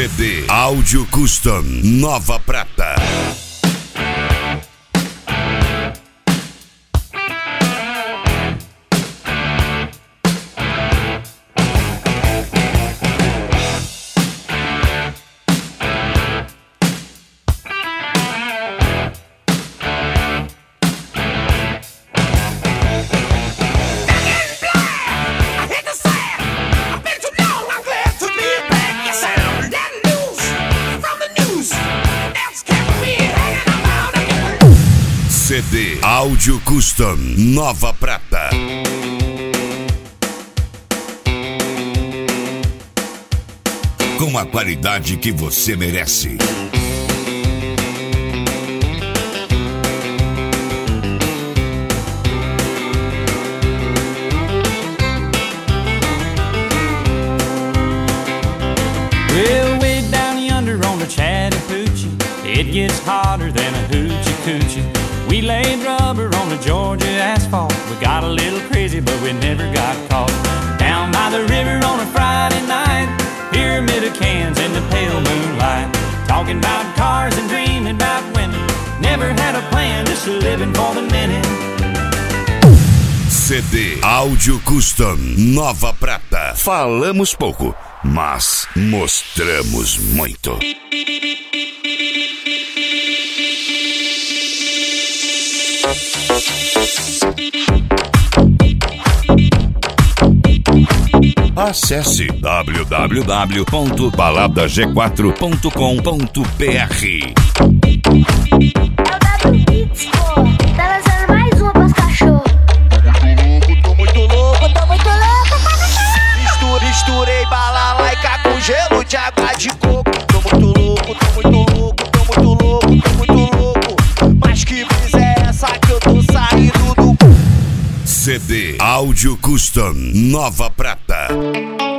CD Áudio Custom Nova Prata. CD Áudio Custom Nova Prata. Com a qualidade que você merece. Well, way down yonder on the Chattahoochee, it gets hotter than a hoochie coochie. We laid rubber on the Georgia asphalt. We got a little crazy, but we never got caught. Down by the river on a Friday night, pyramid of cans in the pale moonlight. Talking about cars and dreaming about women. Never had a plan, just living for the minute. CD Áudio Custom Nova Prata. Falamos pouco, mas mostramos muito. Acesse www.baladag4.com.br. É o W Beats, pô. Tá lançando mais uma pros cachorros. Tô muito louco. Misturei bala laica com gelo de água de coco. Tô muito louco. Mas que brisa é essa que eu tô saindo do... CD Áudio Custom Nova Prata.